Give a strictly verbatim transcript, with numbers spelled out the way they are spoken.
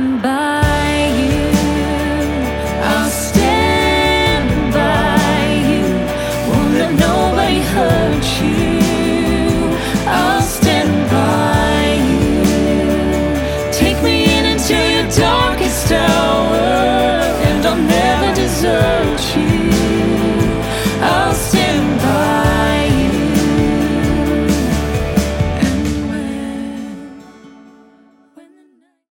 stand by you. I'll stand by you. Won't let nobody hurt you.